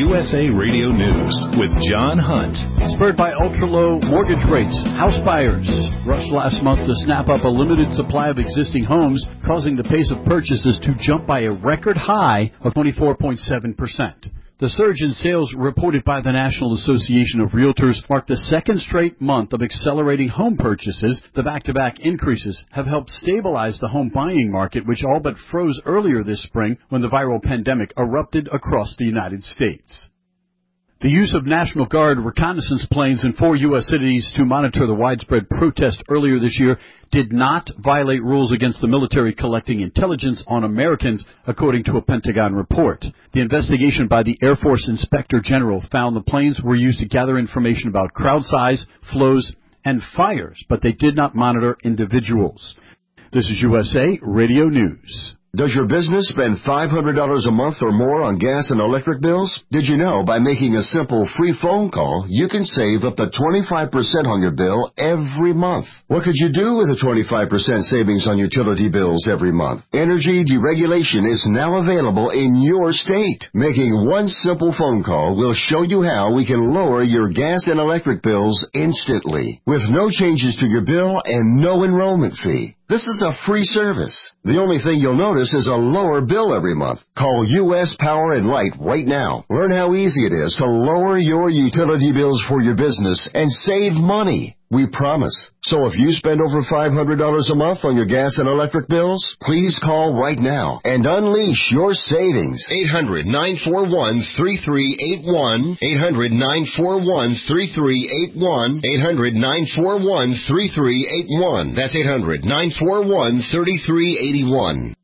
USA Radio News with John Hunt. Spurred by ultra-low mortgage rates, house buyers rushed last month to snap up a limited supply of existing homes, causing the pace of purchases to jump by a record high of 24.7%. The surge in sales reported by the National Association of Realtors marked the second straight month of accelerating home purchases. The back-to-back increases have helped stabilize the home buying market, which all but froze earlier this spring when the viral pandemic erupted across the United States. The use of National Guard reconnaissance planes in 4 U.S. cities to monitor the widespread protest earlier this year did not violate rules against the military collecting intelligence on Americans, according to a Pentagon report. The investigation by the Air Force Inspector General found the planes were used to gather information about crowd size, flows, and fires, but they did not monitor individuals. This is USA Radio News. Does your business spend $500 a month or more on gas and electric bills? Did you know by making a simple free phone call, you can save up to 25% on your bill every month? What could you do with a 25% savings on utility bills every month? Energy deregulation is now available in your state. Making one simple phone call will show you how we can lower your gas and electric bills instantly, with no changes to your bill and no enrollment fee. This is a free service. The only thing you'll notice is a lower bill every month. Call U.S. Power and Light right now. Learn how easy it is to lower your utility bills for your business and save money. We promise. So if you spend over $500 a month on your gas and electric bills, please call right now and unleash your savings. 800-941-3381. 800-941-3381. 800-941-3381. That's 800-941-3381.